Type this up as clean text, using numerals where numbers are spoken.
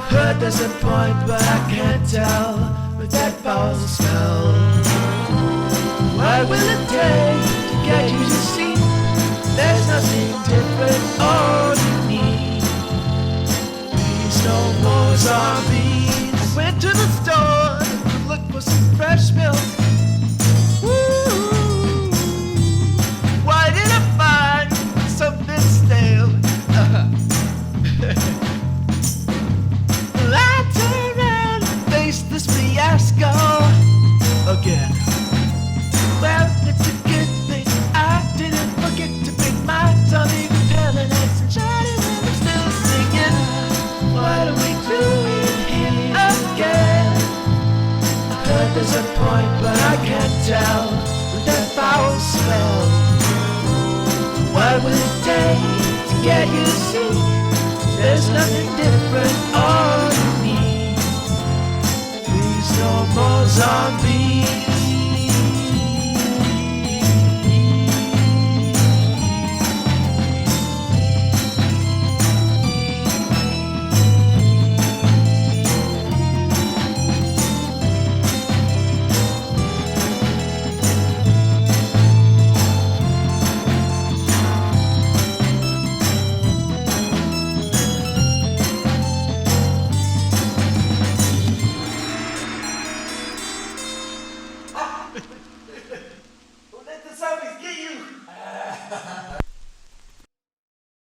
Heard there's a point, but I can't tell with that foul smell. What will it take to get you to see there's nothing different, all you need? Please no more zombies. I went to the store to look for some fresh milk. Woo! Why did I find something stale? I turn around and face this fiasco again. Well, it's a good thing I didn't forget to bring my tummy repellents and shiny when I'm still singing. What are we doing here again? I heard there's a point, but I can't tell with that foul smell. What will it take to get you to see there's nothing